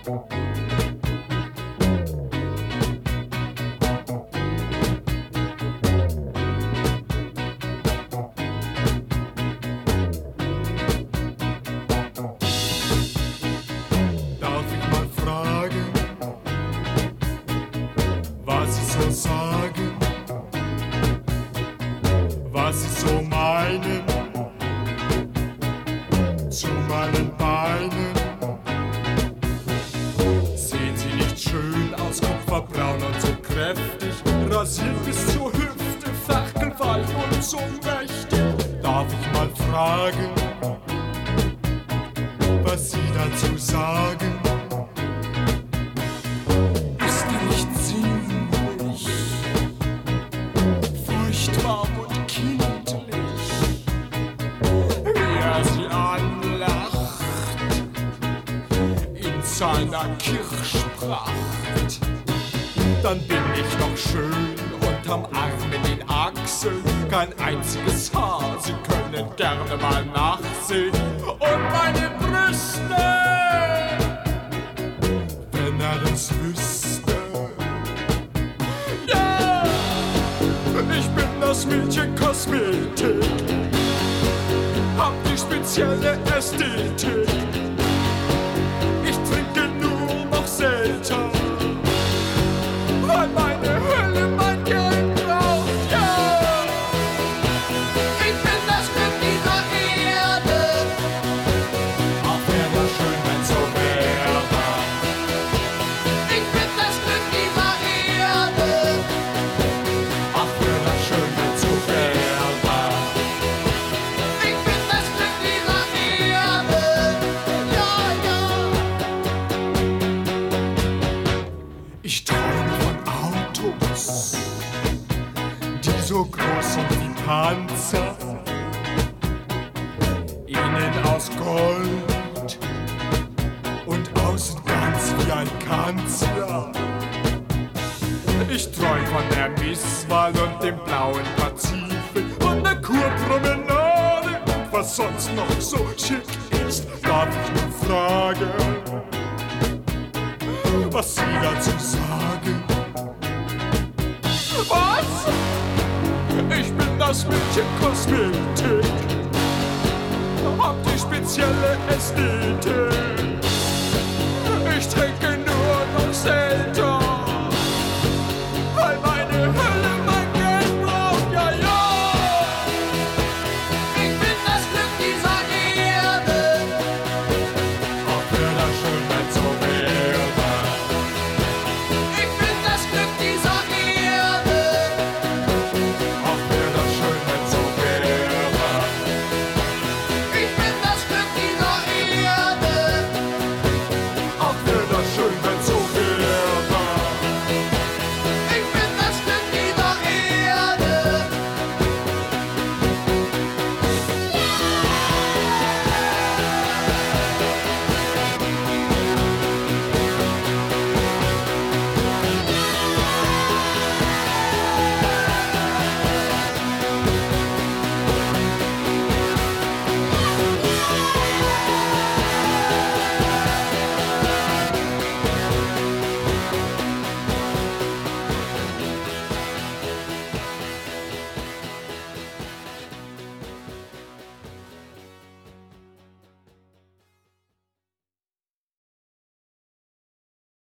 Darf ich mal fragen, was Sie so sagen, was Sie so meinen zu meinen Beinen? Sehen Sie nicht schön aus, kupferbraun und so kräftig, rasiert bis zur Hüfte, ferkelweich und so mächtig? Darf ich mal fragen, was Sie dazu sagen? Ist er nicht sinnlich, furchtbar und kindlich, wie er Sie anlacht in seiner Kirschpracht? Dann bin ich noch schön unterm Arm in den Achseln, kein einziges Haar, Sie können gerne mal nachsehen. Und meine Brüste, wenn er das wüsste. Ja, ich bin das Mädchen Kosmetik, hab die spezielle Ästhetik. Ich trinke nur noch selten, weil meine Hölle mein Geld braucht, ja. Ich bin das Glück dieser Erde. Ach, wäre schön, wenn so wäre. Ich bin das Glück dieser Erde. Ach, wäre schön, wenn so wäre. Ich bin das Glück dieser Erde. Ja, ja. Ich träume von Autos, die so groß sind wie Panzer, innen aus Gold und außen ganz wie ein Kanzler. Ich träum von der Misswahl und dem blauen Pazifik und der Kurpromenade und was sonst noch so schick ist. Darf ich nur fragen, was Sie dazu sagen? Was? Ich bin das Mädchen Kosmetik, hab die spezielle Ästhetik.